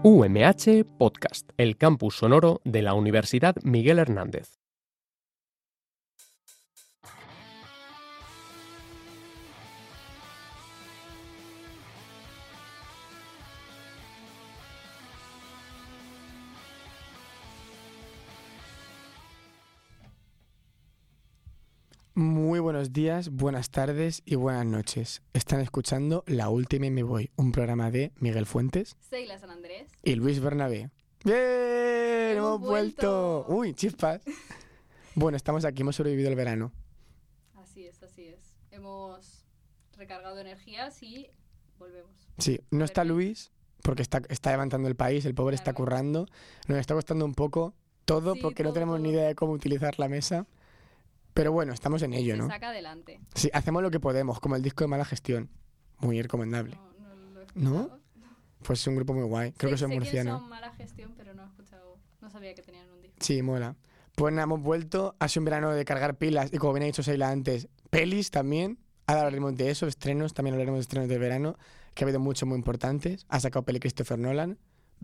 UMH Podcast, el campus sonoro de la Universidad Miguel Hernández. Muy buenos días, buenas tardes y buenas noches. Están escuchando La Última y Me Voy, un programa de Miguel Fuentes, Seila San Andrés y Luis Bernabé. ¡Bien! ¡Hemos vuelto! ¡Uy, chispas! Bueno, estamos aquí, hemos sobrevivido el verano. Así es, así es. Hemos recargado energías y volvemos. Sí, no está Luis porque está levantando el país, el pobre está currando. Nos está costando un poco todo Sí, porque no todo, tenemos ni todo. idea de cómo utilizar la mesa. Pero bueno, estamos en ello, Se ¿no? saca adelante. Sí, hacemos lo que podemos, como el disco de Mala Gestión. Muy recomendable. No lo he ¿No? escuchado. Pues es un grupo muy guay. Creo que son sé murcianos. que son Mala Gestión, pero no he escuchado. No sabía que tenían un disco. Sí, mola. Pues nada, hemos vuelto. Ha sido un verano de cargar pilas y como bien ha dicho Seila antes, pelis también. Ahora hablaremos de eso, estrenos, también hablaremos de estrenos de verano, que ha habido muchos muy importantes. Ha sacado peli Christopher Nolan.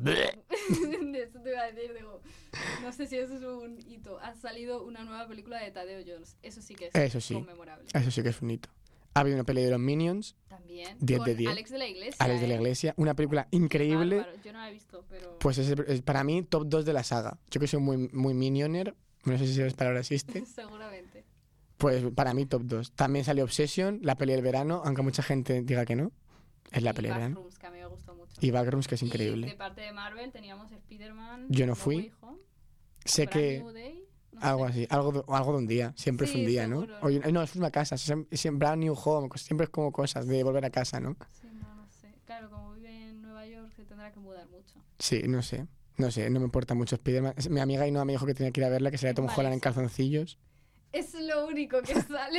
Eso te iba a decir, digo, no sé si eso es un hito. Ha salido una nueva película de Tadeo Jones. Eso sí que es Eso sí. conmemorable. Eso sí que es un hito. Ha habido una peli de los Minions, También 10 con de 10. Alex de la Iglesia. Alex de la Iglesia, una película increíble. Bárbaro. Yo no la he visto, pero... Pues es para mí top 2 de la saga. Yo que soy muy Minioner, no sé si esa palabra existe. Seguramente. Pues para mí top 2. También salió Obsession, la peli del verano, aunque mucha gente diga que no. Es la Y peli del verano. Backrooms, que a mí me gustó mucho. Y Backrooms, que es Y increíble. de parte de Marvel teníamos Spider-Man. Yo no No fui. Way Home, Sé Brand que New Day, no algo sé. así, algo de un día. Siempre es Sí, un día, ¿no? seguro. Oye, no, es una casa. Siempre brand new home. Siempre es como cosas de volver a casa, ¿no? Sí, no sé. Claro, como vive en Nueva York se tendrá que mudar mucho. Sí, no sé. No sé, no me importa mucho Spider-Man. Mi amiga Ainhoa me dijo que tenía que ir a verla, que sería Es Tom Holland en malísimo. calzoncillos. Es lo único que sale.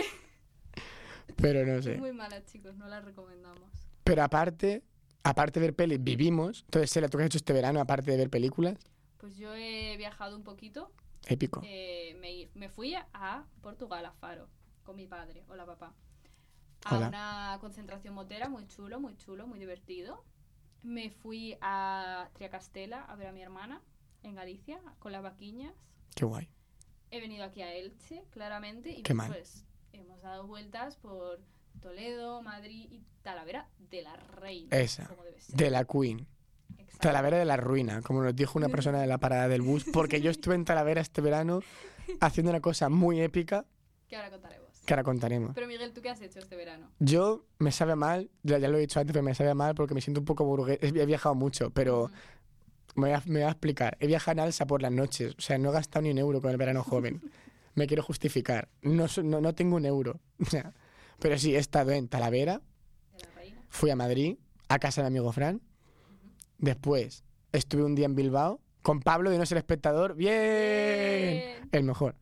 Pero no Es sé. muy mala, chicos, no la recomendamos. Pero aparte de ver pelis, vivimos. Entonces, Sela, ¿tú qué has hecho este verano aparte de ver películas? Pues yo he viajado un poquito. Épico. Me fui a Portugal, a Faro, con mi padre. Hola, papá. Hola. A una concentración motera muy chulo, muy divertido. Me fui a Triacastela a ver a mi hermana en Galicia con las vaquiñas. Qué guay. He venido aquí a Elche, claramente, y Qué mal. pues hemos dado vueltas por Toledo, Madrid y Talavera de la Reina. Esa. Como debe ser. De la Queen. Exacto. Talavera de la Ruina, como nos dijo una persona de la parada del bus, porque yo estuve en Talavera este verano haciendo una cosa muy épica Que ahora contaremos. que ahora contaremos. Pero Miguel, ¿tú qué has hecho este verano? Yo me sabe mal, ya lo he dicho antes, pero me sabe mal porque me siento un poco burgués. He viajado mucho, pero me voy a explicar. He viajado en alza por las noches, o sea, no he gastado ni un euro con el verano joven. Me quiero justificar. No tengo un euro. O sea, pero sí, he estado en Talavera, De la Reina. fui a Madrid, a casa de mi amigo Fran. Después estuve un día en Bilbao con Pablo de No Ser Espectador. ¡Bien! Bien. El mejor.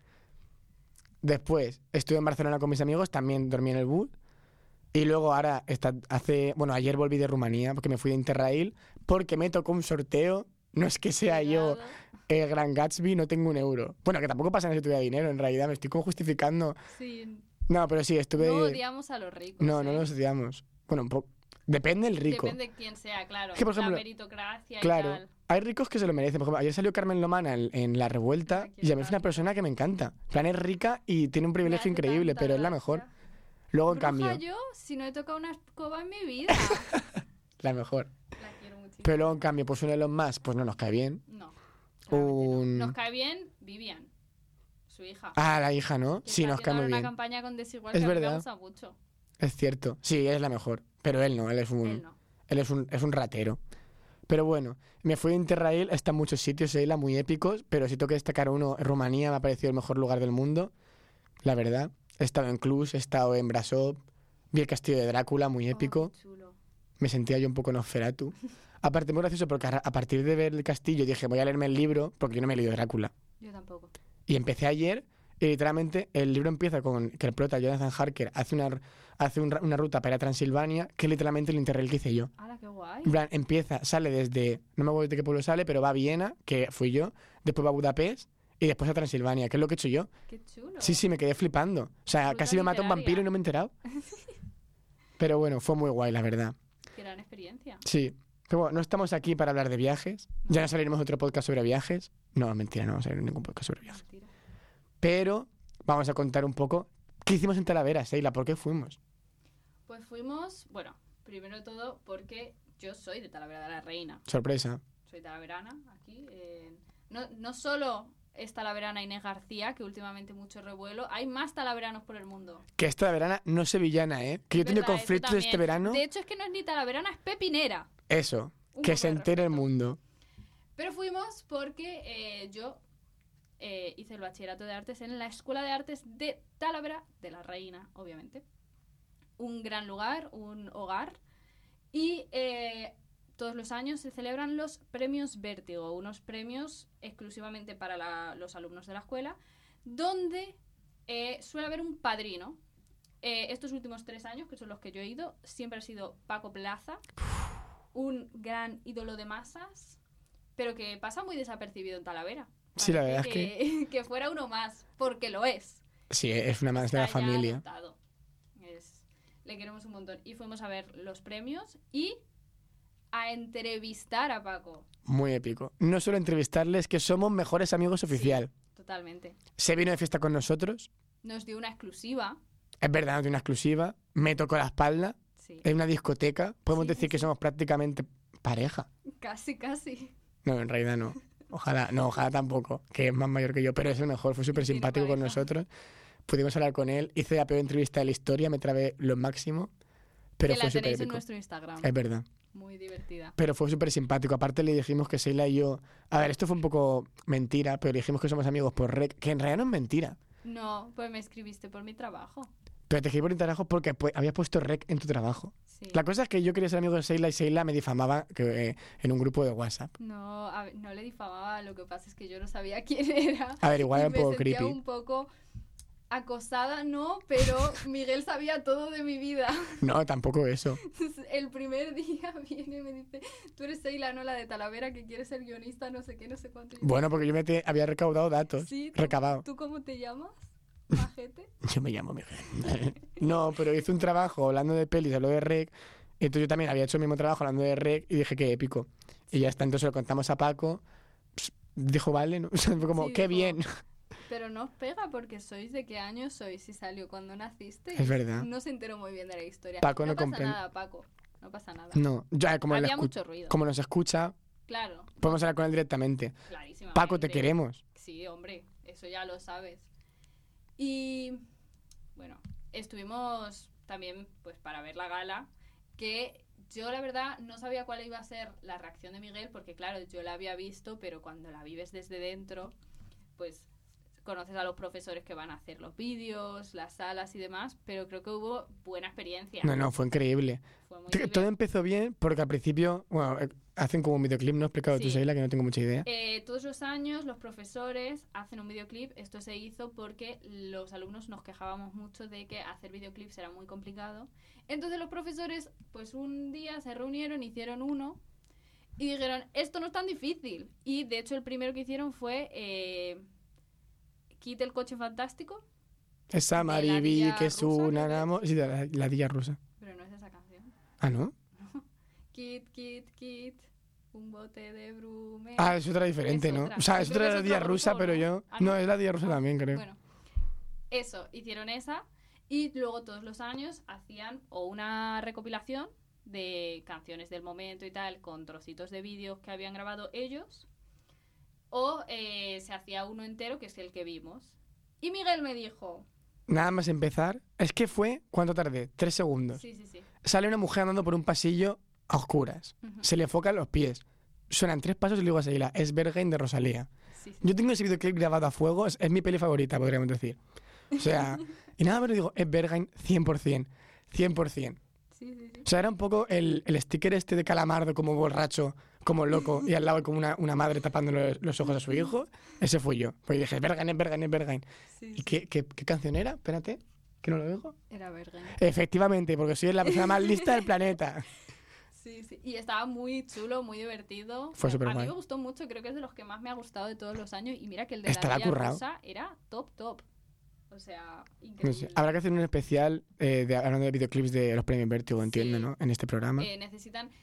Después estuve en Barcelona con mis amigos, también dormí en el bus. Y luego ahora, ayer volví de Rumanía porque me fui de Interrail porque me tocó un sorteo. No es que sea yo Cuidado. el gran Gatsby, no tengo un euro. Bueno, que tampoco pasa nada si tuviera dinero, en realidad. Me estoy como justificando. Sí. No, pero sí, estuve... No odiamos a los ricos. No los odiamos. Bueno, un poco... Depende del rico. Depende de quién sea, claro. Es que, por ejemplo, la meritocracia Claro, y tal. hay ricos que se lo merecen. Por ejemplo, ayer salió Carmen Lomana en La Revuelta Ay, qué y a mí es una tal. persona que me encanta. En plan, es rica y tiene un privilegio Me hace increíble, tanta pero es la gracia. mejor. Luego, en Bruja cambio, yo, si no he tocado una escoba en mi vida. la mejor. La quiero muchísimo. Pero luego, en cambio, pues uno de los más, pues no nos cae bien. No. claramente no. Un... Nos cae bien Vivian, su hija. Ah, la hija, ¿no? Que Sí, está nos cae haciendo muy una bien. campaña con Desigual Es que a mí verdad. me gusta mucho. Es cierto. Sí, es la mejor. Pero él no, él es Él no. es un ratero. Pero bueno, me fui a Interrail, está en muchos sitios, Sheila, muy épicos, pero si tengo que destacar uno, Rumanía me ha parecido el mejor lugar del mundo, la verdad. He estado en Cluj, he estado en Brasov, vi el castillo de Drácula, muy épico. Oh, qué chulo. Me sentía yo un poco Nosferatu. Aparte, muy gracioso, porque a partir de ver el castillo dije, voy a leerme el libro, porque yo no me he leído Drácula. Yo tampoco. Y empecé ayer, y literalmente el libro empieza con que el prota, Jonathan Harker, hace una ruta para ir a Transilvania, que es literalmente el Interrail que hice yo. ¡Hala, qué guay! En plan, sale desde, no me acuerdo de qué pueblo sale, pero va a Viena, que fui yo, después va a Budapest, y después a Transilvania, que es lo que he hecho yo. ¡Qué chulo! Sí, me quedé flipando. O sea, Ruta casi me mata un literaria. vampiro y no me he enterado. Pero bueno, fue muy guay, la verdad. Gran experiencia. Sí, Pero bueno, no estamos aquí para hablar de viajes. Ya no saliremos otro podcast sobre viajes. No, mentira, no vamos a salir ningún podcast sobre viajes. Mentira. Pero vamos a contar un poco qué hicimos en Talavera, Seila, ¿por qué fuimos? Pues fuimos, bueno, primero de todo porque yo soy de Talavera de la Reina. Sorpresa. Soy talaverana aquí. No solo es talaverana Inés García, que últimamente mucho revuelo. Hay más talaveranos por el mundo. Que es talavera, no sevillana, ¿eh? Que yo he tenido ¿Verdad? conflictos Eso este también. verano. De hecho, es que no es ni talaverana, es pepinera. Eso, Un que poco se de entere el respeto. mundo. Pero fuimos porque yo hice el bachillerato de artes en la Escuela de Artes de Talavera de la Reina, obviamente. Un gran lugar, un hogar. Y todos los años se celebran los premios Vértigo, unos premios exclusivamente para los alumnos de la escuela, donde suele haber un padrino. Estos últimos 3 años, que son los que yo he ido, siempre ha sido Paco Plaza, un gran ídolo de masas, pero que pasa muy desapercibido en Talavera. Sí, la Parece verdad es que fuera uno más, porque lo es. Sí, es una más de la Está ya familia. adoptado. Le queremos un montón. Y fuimos a ver los premios y a entrevistar a Paco. Muy épico. No solo entrevistarles, que somos mejores amigos oficial. Totalmente. Se vino de fiesta con nosotros. Nos dio una exclusiva. Es verdad, no tiene una exclusiva. Me tocó la espalda. Sí. En una discoteca. Podemos Sí, decir que sí. somos prácticamente pareja. Casi, casi. No, en realidad no. Ojalá tampoco, que es más mayor que yo, pero es el mejor, fue súper Tiene simpático con pareja. nosotros. Pudimos hablar con él, hice la peor entrevista de la historia, me trabé lo máximo, pero que fue la súper tenéis en épico. nuestro Instagram. Es verdad. Muy divertida. Pero fue súper simpático. Aparte le dijimos que Seila y yo... A ver, esto fue un poco mentira, pero le dijimos que somos amigos por rec, que en realidad no es mentira. No, pues me escribiste por mi trabajo. Pero te escribí por trabajo porque habías puesto rec en tu trabajo. Sí. La cosa es que yo quería ser amigo de Seila y Seila me difamaba en un grupo de WhatsApp. No, no le difamaba, lo que pasa es que yo no sabía quién era. A ver, igual Y era un poco me sentía creepy. un poco acosada, no, pero Miguel sabía todo de mi vida. No, tampoco eso. El primer día viene y me dice, tú eres Seila, no la de Talavera, que quieres ser guionista, no sé qué, no sé cuánto. Y yo, Bueno, porque yo había recaudado datos. sí, Recabado. ¿tú cómo te llamas? Majete. Yo me llamo Miguel. No, pero hice un trabajo hablando de pelis, hablando de rec. Entonces yo también había hecho el mismo trabajo hablando de rec y dije que épico. Y ya está, entonces lo contamos a Paco. Dijo, vale, ¿no? O sea, fue como, Sí, qué dijo, bien. Pero no os pega porque sois de qué año sois, si salió cuando naciste. Es verdad. No se enteró muy bien de la historia. Paco no pasa comprende. nada, Paco. No pasa nada. No, ya como, Había mucho ruido. como nos escucha, Claro, podemos hablar con él directamente. clarísimamente. Paco, te queremos. Sí, hombre, eso ya lo sabes. Y bueno, estuvimos también pues para ver la gala, que yo la verdad no sabía cuál iba a ser la reacción de Miguel, porque claro, yo la había visto, pero cuando la vives desde dentro, pues conoces a los profesores que van a hacer los vídeos, las salas y demás, pero creo que hubo buena experiencia. No, fue increíble. Fue muy Todo divertido. empezó bien porque al principio, bueno, hacen como un videoclip, ¿no? Explicado tú, Sí. Seila, que no tengo mucha idea. Todos los años los profesores hacen un videoclip. Esto se hizo porque los alumnos nos quejábamos mucho de que hacer videoclips era muy complicado. Entonces los profesores pues un día se reunieron, hicieron uno y dijeron, esto no es tan difícil. Y de hecho el primero que hicieron fue Kit el coche fantástico, Esa la Mariví, Dilla que es rusa, una... creo que Sí, la Dilla rusa. pero no es esa canción. Ah, ¿no? Kit, un bote de brume. Ah, es otra diferente, Es ¿no? otra. O sea, Yo es creo que otra es Dilla otro rusa, grupo, pero ¿no? yo... Ah, No, es la Dilla rusa también, creo. Bueno, eso, hicieron esa y luego todos los años hacían o una recopilación de canciones del momento y tal, con trocitos de vídeos que habían grabado ellos, o se hacía uno entero, que es el que vimos. Y Miguel me dijo, Nada más empezar, es que fue... ¿Cuánto tardé? 3 segundos. sí, Sale una mujer andando por un pasillo a oscuras. Ujú. Se le enfocan los pies. Suenan 3 pasos y le digo a Seila, es Berghain de Rosalía. sí. Yo tengo ese videoclip grabado a fuego, es mi peli favorita, podríamos decir. O sea, y nada, pero digo, es Berghain 100%. 100%. Sí. O sea, era un poco el sticker este de Calamardo como borracho, como loco, y al lado como una madre tapando los ojos a su hijo. Ese fui yo. Pues dije, es Berghain. Sí, ¿Y qué canción era? Espérate, que no lo digo. Era Bergen. Efectivamente, porque soy la persona más lista del planeta. Sí. Y estaba muy chulo, muy divertido. Fue súper A mí guay. me gustó mucho, creo que es de los que más me ha gustado de todos los años. Y mira que el de Estará la Dilla currado. Rosa era top. O sea, No increíble. sé, habrá que hacer un especial hablando de videoclips de los premios Vértigo, entiendo, Sí. ¿no? En este programa. Necesitan...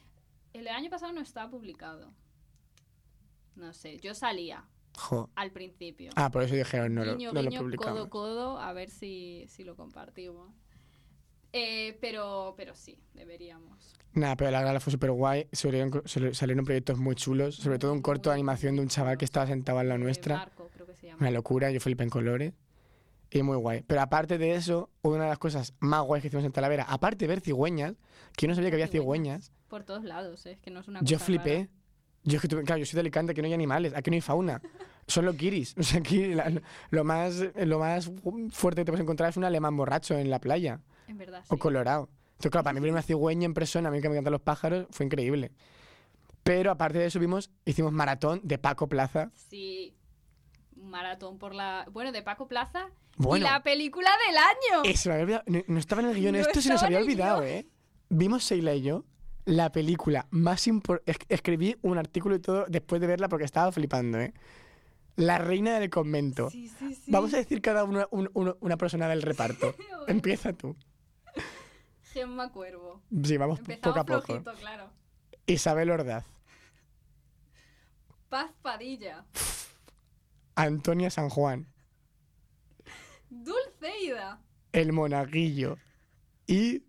El del año pasado no estaba publicado. No sé, yo salía Jo. al principio. Ah, por eso dijeron, no, Guiño, no lo guiño, publicamos. codo, codo, a ver si lo compartimos. Pero sí, deberíamos. Nada, pero la gala fue súper guay. Salieron proyectos muy chulos. Sobre todo un corto de animación de un chaval que estaba sentado en la nuestra. Marco, creo que se llama. Una locura, yo flipé en colores. Y muy guay. Pero aparte de eso, una de las cosas más guays que hicimos en Talavera, aparte de ver cigüeñas, que yo no sabía que había cigüeñas, Por todos lados, es que no es una yo cosa flipé. rara. Yo es que claro, yo soy de Alicante, aquí no hay animales, aquí no hay fauna. Son los guiris. O sea, aquí lo más fuerte que te puedes encontrar es un alemán borracho en la playa. En verdad, sí. O colorado. Entonces, claro, para mí ver una cigüeña en persona, a mí que me encantan los pájaros, fue increíble. Pero aparte de eso, hicimos maratón de Paco Plaza. Sí, un maratón por la... Bueno, de Paco Plaza Bueno. y la película del año. Eso, me había olvidado. No estaba en el guión, No esto se nos estaba había en el olvidado, guión. ¿eh? Vimos Seila y yo la película más importante. Escribí un artículo y todo después de verla porque estaba flipando, ¿eh? La reina del convento. Sí, sí, sí. Vamos a decir cada uno una persona del reparto. Empieza tú. Gemma Cuervo. Sí, vamos Empezamos poco a poco. flojito, claro. Isabel Ordaz, Paz Padilla. Antonia San Juan, Dulceida. El Monaguillo y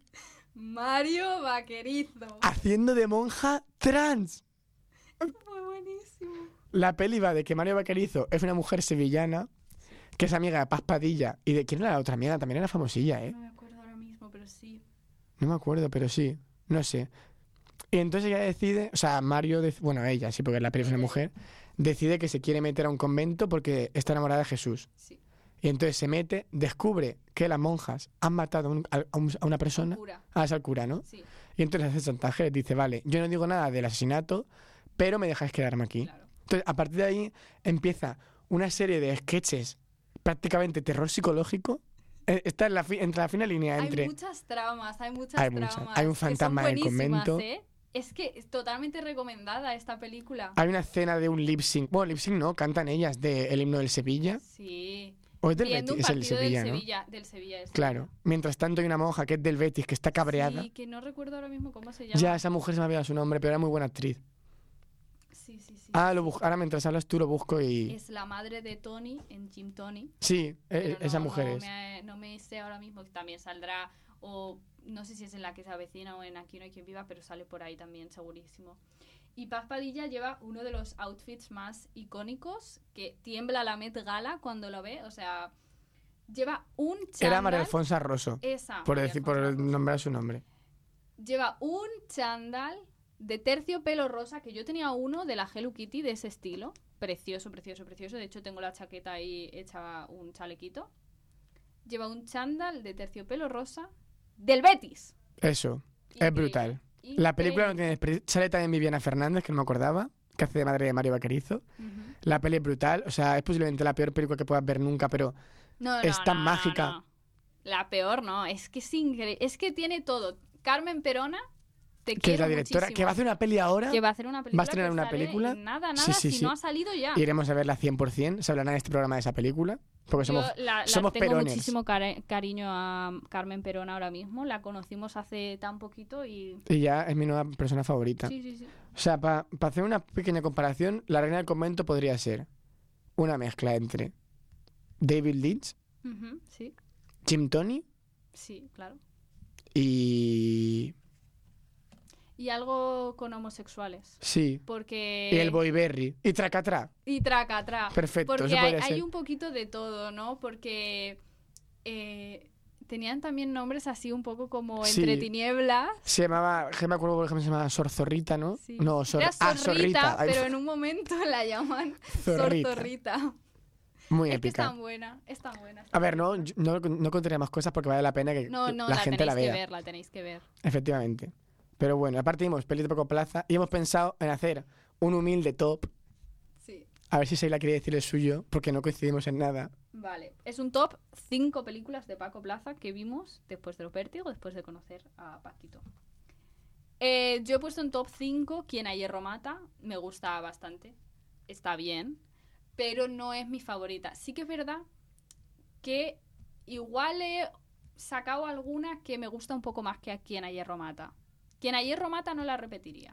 Mario Vaquerizo. haciendo de monja trans. Fue buenísimo. La peli va de que Mario Vaquerizo es una mujer sevillana que es amiga de Paz Padilla y de quién era la otra amiga, también era famosilla, ¿eh? No me acuerdo ahora mismo, pero sí. No me acuerdo, pero sí, no sé. Y entonces ella decide, o sea, Mario, bueno, ella, sí, porque la peli es una mujer, decide que se quiere meter a un convento porque está enamorada de Jesús. Sí. Y entonces se mete, descubre que las monjas han matado a una persona. Cura. Ah, es al cura, ¿no? Sí, Y entonces hace chantaje, les dice, vale, yo no digo nada del asesinato, pero me dejáis quedarme aquí. claro. Entonces, a partir de ahí empieza una serie de sketches, prácticamente terror psicológico. Está entre la fina línea entre... Hay muchas tramas, hay muchas Hay muchas. tramas. Hay un que son fantasma en el buenísimas, convento. ¿eh? Es que es totalmente recomendada esta película. Hay una escena de un lip sync. Bueno, lip sync no, cantan ellas del himno del Sevilla. Sí. O es del Viendo un Betis, es el partido Sevilla, del ¿no? Sevilla, del Sevilla. es Claro. Mientras tanto hay una monja que es del Betis, que está cabreada. Sí, que no recuerdo ahora mismo cómo se llama. Ya, esa mujer se me había su nombre, pero era muy buena actriz. Sí, sí, sí. Ah, sí. ahora mientras hablas tú lo busco y... Es la madre de Tony en Jim Tony. Sí, pero esa no, mujer no es. no me sé ahora mismo, que también saldrá, o no sé si es en La que se avecina o en Aquí no hay quien viva, pero sale por ahí también, segurísimo. Y Paz Padilla lleva uno de los outfits más icónicos, que tiembla la Met Gala cuando lo ve, o sea, lleva un chándal. Era María Alfonso Rosso, Esa, por María Alfonso Rosso. nombrar su nombre. Lleva un chándal de terciopelo rosa, que yo tenía uno de la Hello Kitty de ese estilo. Precioso, precioso, precioso. De hecho, tengo la chaqueta ahí hecha un chalequito. Lleva un chándal de terciopelo rosa del Betis. Eso, es Increíble, brutal. La increíble. película no tiene desperdicio. Sale también Viviana Fernández, que no me acordaba, que hace de madre de Mario Vaquerizo. Ujú. La peli es brutal, o sea, es posiblemente la peor película que puedas ver nunca, pero No, es tan mágica. no. La peor no, es que es increíble. Es que tiene todo. Carmen Perona, te que quiero es la directora, muchísimo. que va a hacer una peli ahora. Que va a hacer una película. ¿Va a estrenar que una sale película? en nada, Sí, sí, si sí. no ha salido ya. Iremos a verla 100%. Se hablará en este programa de esa película, porque somos, Yo la somos tengo perones. muchísimo cariño a Carmen Perón ahora mismo. La conocimos hace tan poquito y... Y ya es mi nueva persona favorita. Sí, sí, sí. O sea, para hacer una pequeña comparación, La Reina del Convento podría ser una mezcla entre David Lynch, Ujú, sí, Jim Tony sí, claro. y... Y algo con homosexuales. Sí. Porque... Y el Boy Berry. Y Tracatra. Y traca. Perfecto, Porque eso podría hay ser. un poquito de todo, ¿no? Porque tenían también nombres así un poco como Sí. entre tinieblas. Se llamaba, que me acuerdo por ejemplo, se llamaba Sorzorrita, ¿no? Sí. No, Era Zorrita, Zorrita. Ay, pero en un momento la llaman Zorrita. Zorzorrita. muy Es que es épica. tan buena, es tan buena. A ver, no contaría más cosas porque vale la pena que No, la gente la tenéis vea. que ver, la tenéis que ver. Efectivamente. Pero bueno, aparte vimos pelis de Paco Plaza y hemos pensado en hacer un humilde top. Sí. A ver si Sheila quiere decir el suyo, porque no coincidimos en nada. Vale, es un top 5 películas de Paco Plaza que vimos después de Los Vértigo, después de conocer a Paquito. Yo he puesto en top 5 Quien a hierro mata, me gusta bastante, está bien, pero no es mi favorita. Sí que es verdad que igual he sacado alguna que me gusta un poco más que a Quien a hierro mata. Quien a hierro mata no la repetiría.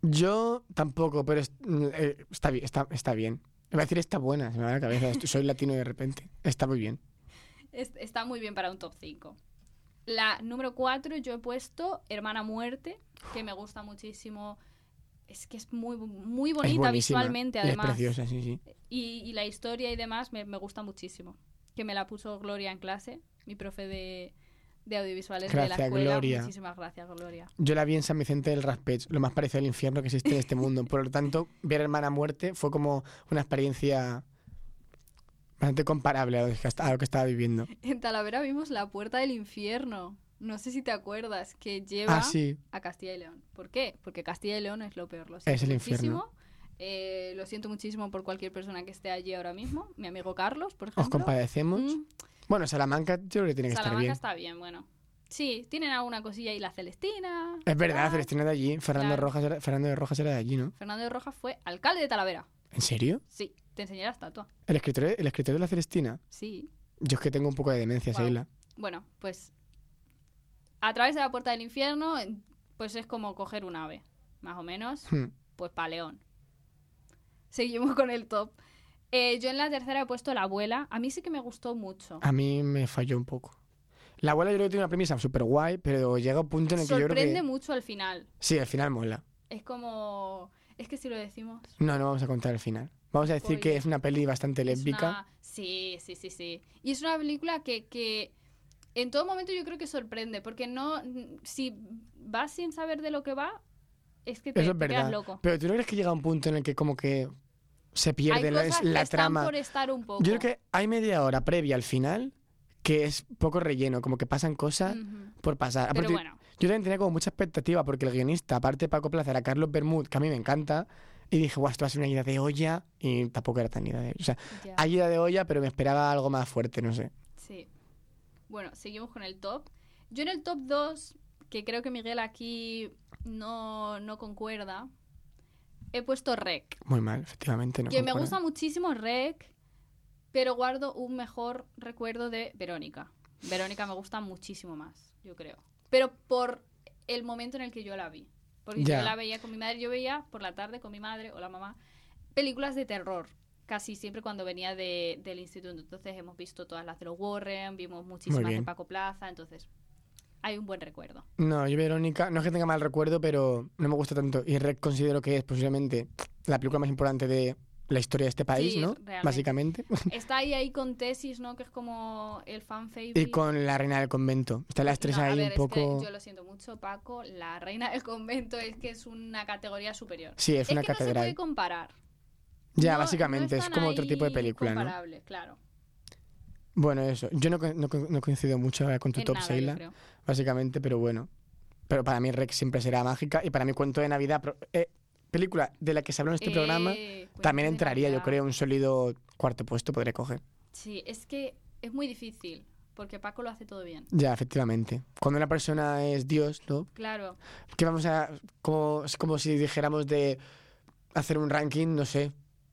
Yo tampoco, pero está bien. Está bien. Me va a decir está buena, se me va a la cabeza. Soy latino de repente. Está muy bien. Está muy bien para un top 5. La número 4 yo he puesto Hermana Muerte, que me gusta muchísimo. Es que es muy, muy Es bonita buenísima. visualmente, Y además. es preciosa, sí. Y la historia y demás me gusta muchísimo. Que me la puso Gloria en clase, mi profe de audiovisuales de la Gracias, escuela. Gloria. Muchísimas gracias, Gloria. Yo la vi en San Vicente del Raspech, lo más parecido al infierno que existe en este mundo. Por lo tanto, ver Hermana Muerte fue como una experiencia bastante comparable a lo que estaba viviendo. En Talavera vimos La Puerta del Infierno. No sé si te acuerdas, que lleva Sí. a Castilla y León. ¿Por qué? Porque Castilla y León es lo peor. Lo Es siento el muchísimo. Lo siento muchísimo por cualquier persona que esté allí ahora mismo. Mi amigo Carlos, por ejemplo. Os compadecemos. Bueno, Salamanca yo creo que tiene que estar Salamanca bien. está bien, bueno. Sí, tienen alguna cosilla ahí, la Celestina. Es verdad, tal. Celestina de allí. Fernando de Rojas era de allí, ¿no? Fernando de Rojas fue alcalde de Talavera. ¿En serio? Sí, te enseñé la estatua. ¿El escritor de la Celestina? Sí. Yo es que tengo un poco de demencia, Guau. Seila. Bueno, pues a través de la Puerta del Infierno, pues es como coger un ave, más o menos, pues pa' León. Seguimos con el top. Yo en la tercera he puesto La Abuela. A mí sí que me gustó mucho. A mí me falló un poco. La abuela yo creo que tiene una premisa súper guay, pero llega un punto en el que yo creo Sorprende que... mucho al final. Sí, al final mola. Es como... Es que si lo decimos... No vamos a contar el final. Vamos a decir que Spoiler. es una peli bastante es lésbica. una- Sí. Y es una película que en todo momento yo creo que sorprende, porque no... Si vas sin saber de lo que va, es que te, Eso es te quedas verdad. loco. Pero ¿tú no crees que llega un punto en el que como que se pierde Hay la cosas que están trama? por estar un poco. Yo creo que hay media hora previa al final que es poco relleno, como que pasan cosas Ujú. por pasar. Pero Aparte, bueno, yo también tenía como mucha expectativa porque el guionista, aparte de Paco Plaza, era Carlos Bermúdez, que a mí me encanta, y dije, guau, esto va a ser una ida de olla, y tampoco era tan ida de olla. O sea, ya. hay ida de olla, pero me esperaba algo más fuerte, no sé. Sí. Bueno, seguimos con el top. Yo en el top 2, que creo que Miguel aquí no concuerda, he puesto Rec. Muy mal, efectivamente. No Que me concuerdo. gusta muchísimo Rec, pero guardo un mejor recuerdo de Verónica. Verónica me gusta muchísimo más, yo creo. Pero por el momento en el que yo la vi. Porque Ya. yo la veía con mi madre, yo veía por la tarde con mi madre o la mamá películas de terror. Casi siempre cuando venía del instituto. Entonces hemos visto todas las de los Warren, vimos muchísimas de bien. Paco Plaza, entonces hay un buen recuerdo. No, yo Verónica, no es que tenga mal recuerdo, pero no me gusta tanto. Y Rec considero que es posiblemente la película más importante de la historia de este país, Sí, ¿no? realmente. Básicamente. Está ahí con Tesis, ¿no? Que es como el fan favorite. Y con La Reina del Convento. Están las tres No, a ahí ver, un poco... es que yo lo siento mucho, Paco. La Reina del Convento es que es una categoría superior. Sí, es una que no se catedral. puede comparar. Ya, No- básicamente, no es están como otro tipo de ahí película, ¿no? comparables, claro. Bueno, eso. Yo no coincido mucho con tu En top, nada, yo Seila, creo. básicamente, pero bueno. Pero para mí Rec siempre será mágica y para mí Cuento de Navidad, película de la que se habló en este programa, Cuento también de entraría, yo Navidad. creo, un sólido cuarto puesto podré coger. Sí, es que es muy difícil, porque Paco lo hace todo bien. Ya, efectivamente. Cuando una persona es Dios, ¿no? Claro. Que vamos a... es como si dijéramos de hacer un ranking, no sé,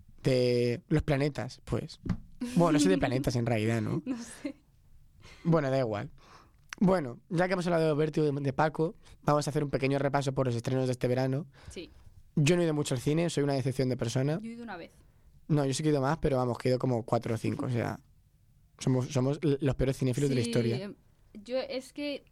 de los planetas, pues. Bueno, no sé de planetas en realidad, ¿no? No sé. Bueno, da igual. Bueno, ya que hemos hablado de Vértigo y de Paco, vamos a hacer un pequeño repaso por los estrenos de este verano. Sí, Yo no he ido mucho al cine, soy una decepción de persona. yo he ido una vez. No, yo sí que he ido más, pero vamos, que he ido como 4 o 5. O sea, somos los peores cinéfilos de la Sí, historia. Yo es que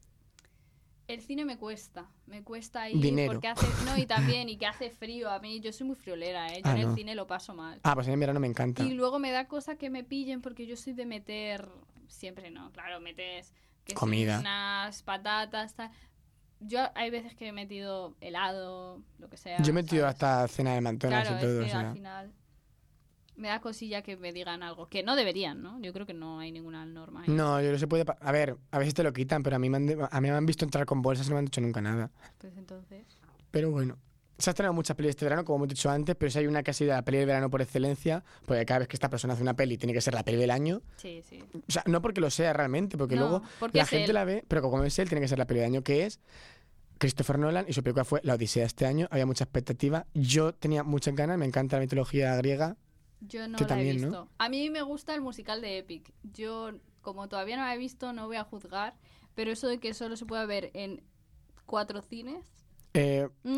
el cine me cuesta ir Dinero. porque hace y también y que hace frío. A mí yo soy muy friolera, ¿eh? Yo Ah, en el no. cine lo paso mal. Ah, pues a mí en verano me encanta. Y luego me da cosa que me pillen porque yo soy de meter siempre, no, claro, metes que si Comida. unas patatas, tal. Yo hay veces que he metido helado, lo que sea. Yo he metido ¿sabes? hasta cena de McDonald's Claro, y todo. es O que sea. al final me da cosilla que me digan algo que no deberían, ¿no? Yo creo que no hay ninguna norma. ahí. No, yo no se puede... A ver, a veces te lo quitan, pero a mí me han visto entrar con bolsas y no me han dicho nunca nada. Pues entonces, Pero bueno. Se ha estrenado muchas pelis este verano, como hemos dicho antes, pero si hay una que ha sido la peli del verano por excelencia, porque cada vez que esta persona hace una peli tiene que ser la peli del año. sí, sí. O sea, no porque lo sea realmente, porque No, luego porque la es gente él. la ve, pero como es él, tiene que ser la peli del año, que es Christopher Nolan, y su película fue La Odisea este año. Había mucha expectativa. Yo tenía muchas ganas, me encanta la mitología griega. Yo no Que la también, he ¿no? visto. A mí me gusta el musical de Epic. Yo, como todavía no la he visto, no voy a juzgar, pero eso de que solo se pueda ver en 4 cines... Eh, mm,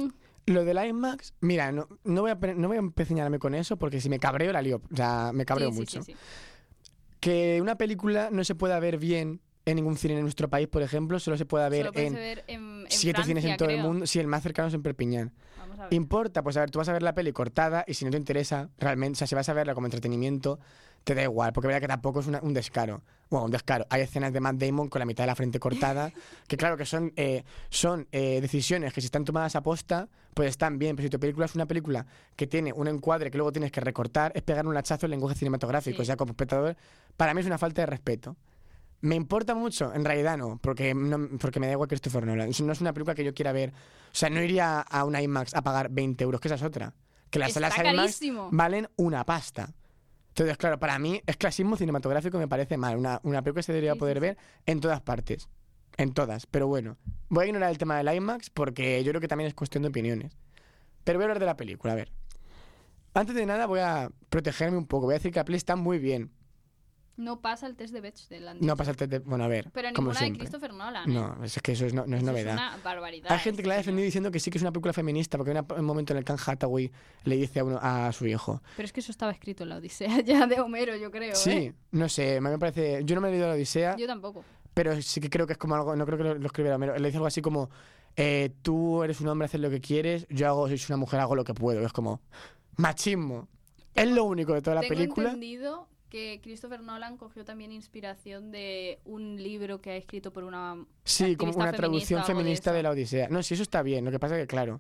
Lo del IMAX, mira, no voy a empecinarme con eso porque si me cabreo la lío. O sea, me cabreo Sí, sí, mucho. sí. Que una película no se pueda ver bien en ningún cine en nuestro país, por ejemplo, solo se pueda ver Solo puede en ver en 7 Francia, cines en todo el creo. mundo. Sí, el más cercano es en Perpiñán. Vamos a ver. ¿Importa? Pues a ver, tú vas a ver la peli cortada y si no te interesa, realmente, o sea, si vas a verla como entretenimiento, te da igual, porque verá que tampoco es un descaro. Bueno, un descaro. Hay escenas de Matt Damon con la mitad de la frente cortada, que claro que son decisiones que si están tomadas a posta, pues están bien, pero si tu película es una película que tiene un encuadre que luego tienes que recortar, es pegar un hachazo al lenguaje cinematográfico. Sí. O sea, como espectador, para mí es una falta de respeto. ¿Me importa mucho? En realidad no, porque me da igual Christopher Nolan. No es una película que yo quiera ver. O sea, no iría a una IMAX a pagar 20 euros, que esa es otra. Que las Está salas IMAX carísimo. valen una pasta. Entonces, claro, para mí es clasismo cinematográfico, me parece mal. Una película que se debería Sí, poder sí, ver en todas partes. En todas. Pero bueno, voy a ignorar el tema del IMAX porque yo creo que también es cuestión de opiniones. Pero voy a hablar de la película, a ver. Antes de nada voy a protegerme un poco. Voy a decir que la peli está muy bien. No pasa el test de Bechdel. No pasa el test de... Bueno, a ver, Pero como ninguna de siempre. Christopher Nolan. ¿eh? No, es que eso no es Eso novedad. Es una barbaridad. Hay gente que la ha este defendido señor. diciendo que sí que es una película feminista, porque hay un momento en el que Anne Hathaway le dice a su hijo. Pero es que eso estaba escrito en la Odisea ya de Homero, yo creo. Sí, ¿eh? no sé, a mí me parece... Yo no me he leído la Odisea, Yo tampoco. pero sí que creo que es como algo... No creo que lo escribiera Homero. Le dice algo así como... tú eres un hombre, haces lo que quieres, soy una mujer, hago lo que puedo. Es como... Machismo. Es lo único de toda la Tengo película. entendido que Christopher Nolan cogió también inspiración de un libro que ha escrito por una Sí, como activista una traducción algo feminista eso. de la Odisea. No, sí, eso está bien. Lo que pasa es que, claro,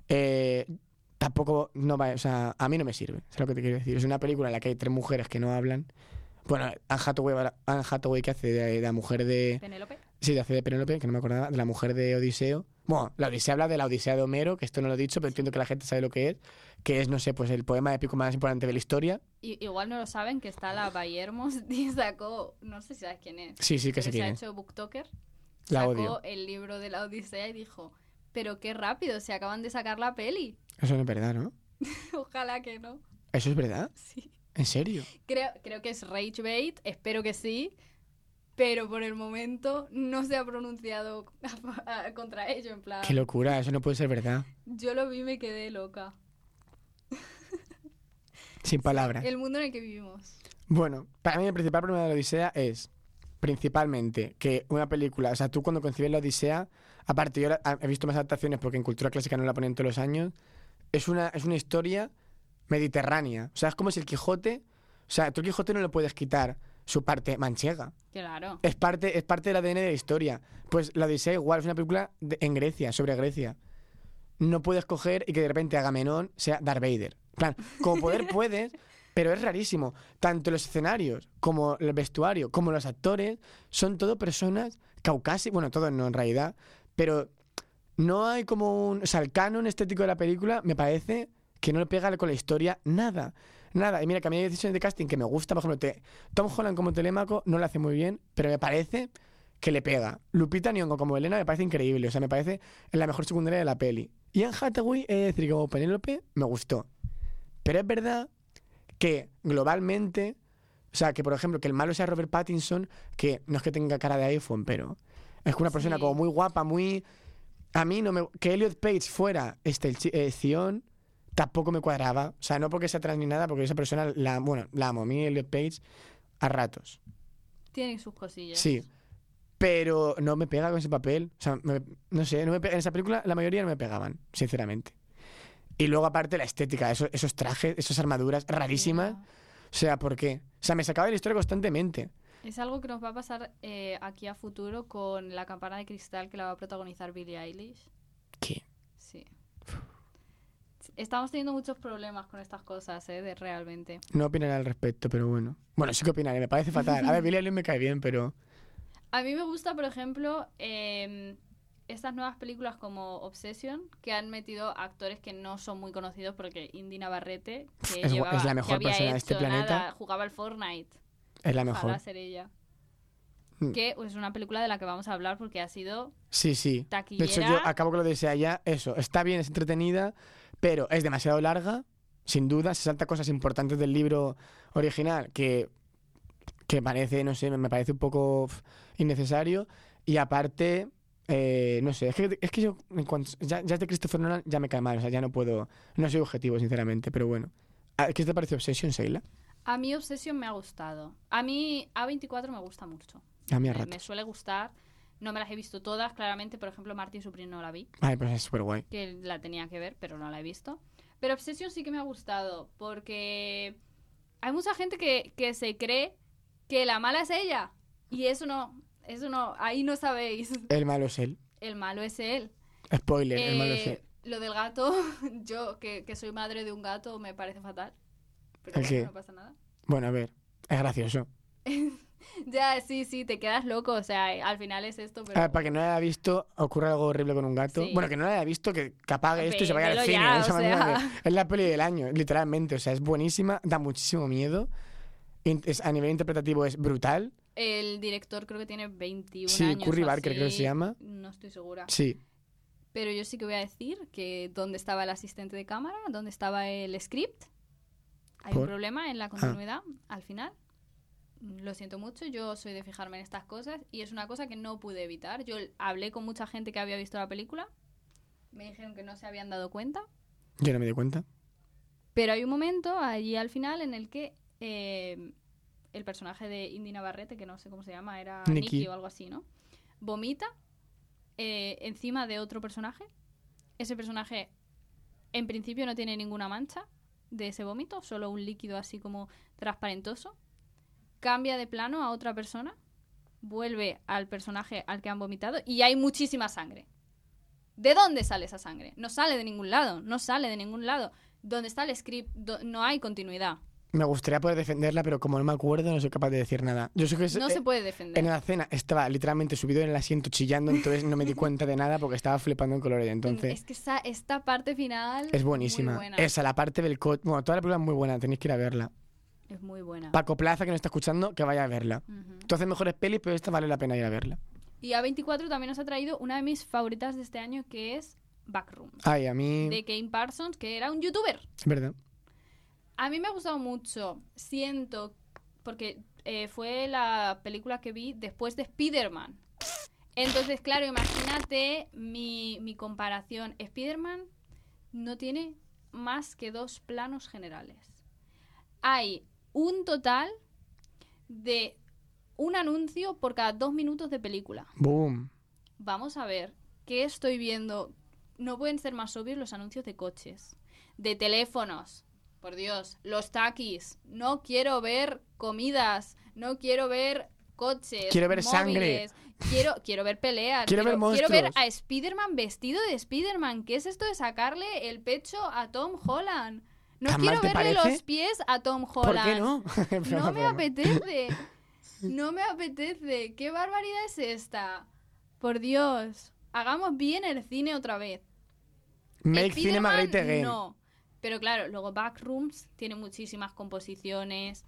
tampoco no va, o sea, a mí no me sirve. Es lo que te quiero decir. Es una película en la que hay 3 mujeres que no hablan. Bueno, Anne Hathaway que hace de la mujer de... Penélope. Sí, hace de Penélope, que no me acordaba, de la mujer de Odiseo. Bueno, la Odisea habla de la Odisea de Homero, que esto no lo he dicho, pero entiendo que la gente sabe lo que es, no sé, pues el poema épico más importante de la historia. Y, igual no lo saben, que está la Bayermos y sacó, no sé si sabes quién es. Sí, que pero sé se quién ha es. hecho booktoker. La Sacó odio. el libro de la Odisea y dijo, pero qué rápido, se acaban de sacar la peli. Eso no es verdad, ¿no? Ojalá que no. ¿Eso es verdad? Sí. ¿En serio? Creo que es Rage Bait, espero que sí. Pero por el momento no se ha pronunciado contra ello, en plan... Qué locura, eso no puede ser verdad. Yo lo vi y me quedé loca. Sin palabras. El mundo en el que vivimos. Bueno, para mí el principal problema de la Odisea es, principalmente, que una película, o sea, tú cuando concibes la Odisea, aparte yo he visto más adaptaciones porque en cultura clásica no la ponen todos los años, es una historia mediterránea. O sea, es como si el Quijote, o sea, tú el Quijote no le puedes quitar su parte manchega. Claro. Es parte del ADN de la historia. Pues la Odisea igual, es una película en Grecia, sobre Grecia. No puedes coger y que de repente Agamenón sea Darth Vader. En plan, como poder puedes, pero es rarísimo. Tanto los escenarios, como el vestuario, como los actores, son todo personas caucásicas, bueno, todos no en realidad, pero no hay como un... O sea, el canon estético de la película me parece que no le pega con la historia nada. Nada, y mira que a mí hay decisiones de casting que me gusta, por ejemplo, Tom Holland como Telémaco no lo hace muy bien, pero me parece que le pega. Lupita Nyong'o como Elena me parece increíble, o sea, me parece la mejor secundaria de la peli. Y Anne Hathaway, es decir, como Penélope, me gustó. Pero es verdad que globalmente, o sea, que por ejemplo, que el malo sea Robert Pattinson, que no es que tenga cara de iPhone, pero es que una persona Sí. como muy guapa, muy... A mí no me... Que Elliot Page fuera Zion tampoco me cuadraba. O sea, no porque sea trans ni nada, porque esa persona la amo. A mí Elliot Page a ratos. Tienen sus cosillas. Sí. Pero no me pega con ese papel. O sea, no sé, en esa película la mayoría no me pegaban, sinceramente. Y luego aparte la estética, esos trajes, esas armaduras rarísimas. Ya. O sea, ¿por qué? O sea, me sacaba de la historia constantemente. Es algo que nos va a pasar aquí a futuro con La campana de cristal, que la va a protagonizar Billie Eilish. ¿Qué? Sí. Estamos teniendo muchos problemas con estas cosas, realmente. No opinaré al respecto, pero bueno. Bueno, sí que opinaré, me parece fatal. A ver, Billie Eilish me cae bien, pero... A mí me gusta, por ejemplo, estas nuevas películas como Obsession, que han metido actores que no son muy conocidos, porque Indy Navarrete, que Es la mejor que había persona de este hecho planeta. nada, jugaba al Fortnite. Es la Ojalá mejor. ser ella. Mm. Que es una película de la que vamos a hablar porque ha sido Sí, sí. taquillera. De hecho, yo acabo con lo de desea ya. Eso, está bien, es entretenida, pero es demasiado larga, sin duda. Se salta cosas importantes del libro original que parece, no sé, me parece un poco innecesario. Y aparte, no sé, es que yo, en cuanto, ya es de Christopher Nolan, ya me cae mal, o sea, ya no puedo, no soy objetivo, sinceramente, pero bueno. ¿Qué te parece Obsession, Sheila? A mí Obsession me ha gustado. A mí A24 me gusta mucho. A mí a rato. Me suele gustar. No me las he visto todas, claramente. Por ejemplo, Marty Supreme no la vi, Ay, pues es súper guay. que la tenía que ver, pero no la he visto. Pero Obsession sí que me ha gustado, porque hay mucha gente que se cree que la mala es ella. Y eso no, ahí no sabéis. El malo es él. El malo es él. Spoiler, el malo es él. Lo del gato, yo que soy madre de un gato, me parece fatal. Pero ¿El bueno, qué? no pasa nada. Bueno, a ver, es gracioso. Ya, sí, te quedas loco. O sea, al final es esto, pero... A ver, para que no lo haya visto, ocurre algo horrible con un gato. Sí. Bueno, que no lo haya visto, que apague esto y se vaya al Velo cine. ya, de esa o sea. manera es la peli del año, literalmente. O sea, es buenísima, da muchísimo miedo. A nivel interpretativo es brutal. El director creo que tiene 21 Sí, años. Curry o Barker así. creo que se llama. No estoy segura. Sí, Pero yo sí que voy a decir que dónde estaba el asistente de cámara, dónde estaba el script. Hay un ¿Por? problema en la continuidad al final. Lo siento mucho, yo soy de fijarme en estas cosas y es una cosa que no pude evitar. Yo hablé con mucha gente que había visto la película, me dijeron que no se habían dado cuenta, yo no me di cuenta. pero hay un momento allí al final en el que el personaje de Indy Navarrete, que no sé cómo se llama, era Nicky. Nicky o algo así, ¿no? Vomita encima de otro personaje. Ese personaje en principio no tiene ninguna mancha de ese vómito, solo un líquido así como transparentoso. Cambia de plano a otra persona, vuelve al personaje al que han vomitado y hay muchísima sangre. ¿De dónde sale esa sangre? No sale de ningún lado, no sale de ningún lado. ¿Dónde está el script? No hay continuidad. Me gustaría poder defenderla, pero como no me acuerdo, no soy capaz de decir nada. Yo sé que No se puede en defender. la cena estaba literalmente subido en el asiento chillando, entonces no me di cuenta de nada porque estaba flipando en colores. Entonces, Es que esta parte final es buenísima. muy buena. Esa, la parte del coche. Bueno, toda la película es muy buena, tenéis que ir a verla. Es muy buena. Paco Plaza, que no está escuchando, que vaya a verla. Ujú. Tú haces mejores pelis, pero esta vale la pena ir a verla. Y A24 también nos ha traído una de mis favoritas de este año, que es Backrooms, Ay, a mí. de Kane Parsons, que era un youtuber. Es verdad. A mí me ha gustado mucho. Siento, porque fue la película que vi después de Spider-Man. Entonces, claro, imagínate mi comparación. Spider-Man no tiene más que 2 planos generales. Hay un total de un anuncio por cada 2 minutos de película. Boom. Vamos a ver, ¿qué estoy viendo? No pueden ser más obvios los anuncios de coches, de teléfonos, por Dios, los taquis. No quiero ver comidas, no quiero ver coches, Quiero ver móviles. Quiero ver peleas. Quiero ver quiero ver monstruos. a Spider-Man vestido de Spider-Man. ¿Qué es esto de sacarle el pecho a Tom Holland? No ¿Tan quiero mal te verle parece? los pies a Tom ¿Por Holland. qué no? No me apetece. No me apetece. ¿Qué barbaridad es esta? Por Dios. Hagamos bien el cine otra vez. Make cinema Spider-Man, great again. no. Pero claro, luego Backrooms tiene muchísimas composiciones.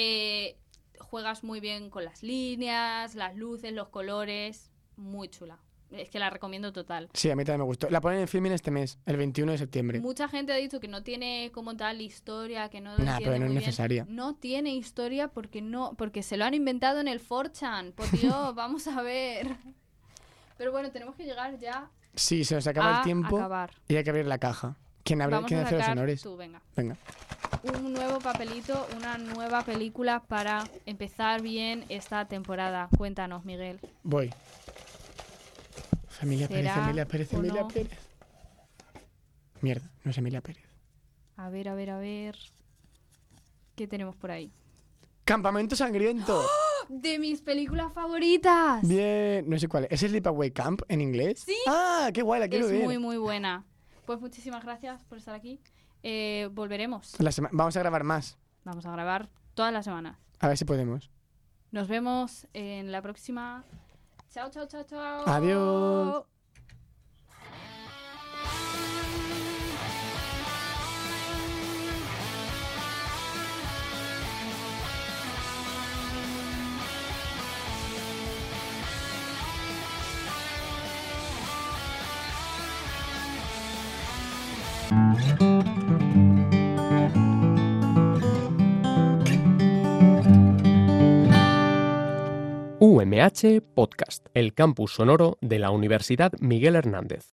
Juegas muy bien con las líneas, las luces, los colores. Muy chula. Es que la recomiendo total. Sí, a mí también me gustó. La ponen en filming este mes, el 21 de septiembre. Mucha gente ha dicho que no tiene como tal historia, que no lo Nah, entiende pero no es muy bien. necesaria. No tiene historia porque se lo han inventado en el 4chan. Por Dios, vamos a ver. Pero bueno, tenemos que llegar ya Sí, se nos acaba a el tiempo acabar. y hay que abrir la caja. ¿Quién Vamos hace a los sacar honores? tú, venga. Venga. Un nuevo papelito, una nueva película para empezar bien esta temporada. Cuéntanos, Miguel. Voy. Emilia Pérez, ¿Será Emilia Pérez, o Emilia no? Pérez. Mierda, no es Emilia Pérez. A ver. ¿Qué tenemos por ahí? Campamento Sangriento. ¡De mis películas favoritas! Bien, no sé cuál es. ¿Es Sleepaway Camp en inglés? Sí. Ah, qué guay, la quiero Es ver. muy, muy buena. Pues muchísimas gracias por estar aquí. Volveremos. Vamos a grabar más. Vamos a grabar todas las semanas. A ver si podemos. Nos vemos en la próxima. Chao, chao, chao, chao. Adiós. UMH Podcast, el campus sonoro de la Universidad Miguel Hernández.